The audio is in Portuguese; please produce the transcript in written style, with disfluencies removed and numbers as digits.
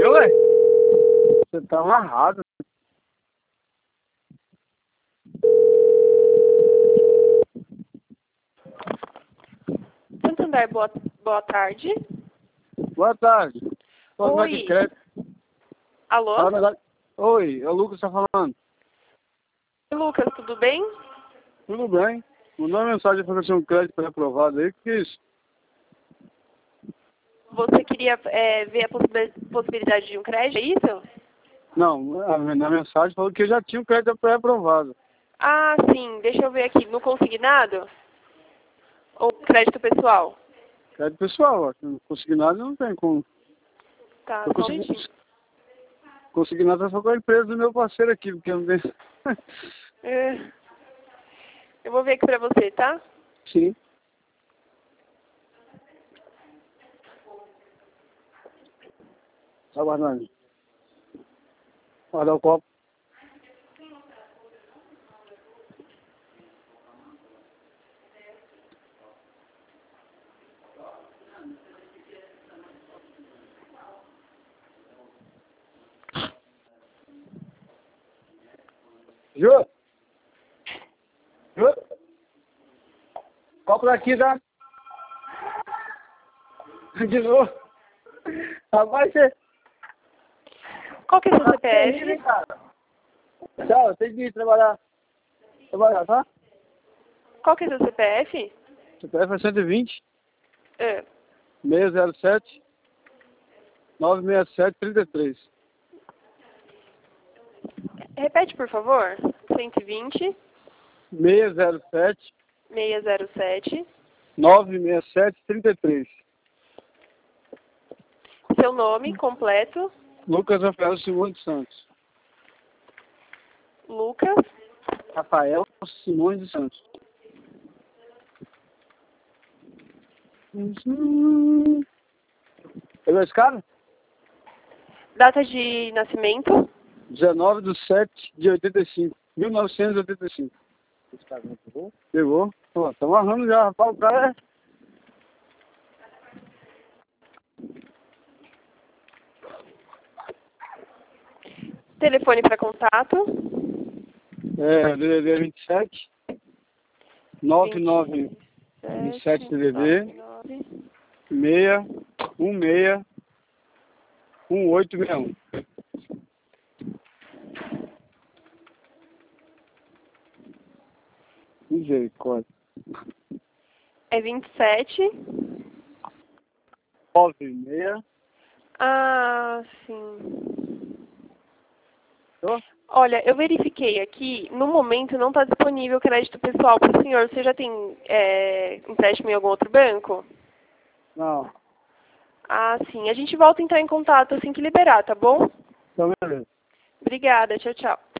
viu, ué? Você tá amarrado. Santander, boa tarde. Boa tarde. Tô de Oi. crédito. Alô? Fala, negócio. Oi, é o Lucas que tá falando. Lucas, tudo bem? Tudo bem? Mandou uma mensagem para você um crédito pré-aprovado aí. O que é isso? Você queria ver a possibilidade de um crédito, é isso? Não, na mensagem falou que eu já tinha um crédito pré-aprovado. Ah, sim. Deixa eu ver aqui. No consignado? Ou crédito pessoal? Crédito pessoal, ó. Consignado não tem como. Tá, Eu só um minutinho. Consignado é só com a empresa do meu parceiro aqui, porque eu não tenho. Eu vou ver aqui pra você, tá? Sim. Tá guardando. Guardar o copo. Jô? Jô? Copo daqui, tá? De novo. Rapaz, você... Qual que é o seu CPF? Tchau, eu tenho que ir trabalhar. Trabalhar, tá? Qual que é o seu CPF? CPF é 120 É. 607 967 33. Repete, por favor. 120 607 607. 967 33. Seu nome completo? Lucas Rafael Simões dos Santos. Lucas. Rafael Simões dos Santos. Pegou esse cara? Data de nascimento? 19/7/85. 1985. Esse cara não pegou? Pegou. Pô, tá amarrando já, rapaz. O cara é... Telefone para contato? DDD 27 9927 DDD 616 1861. Misericórdia. É 27. 96. Ah, sim. Tô? Olha, eu verifiquei aqui, no momento não está disponível crédito pessoal para o senhor. Você já tem empréstimo em algum outro banco? Não. Ah, sim. A gente volta a entrar em contato assim que liberar, tá bom? Então, beleza. Obrigada. Tchau, tchau.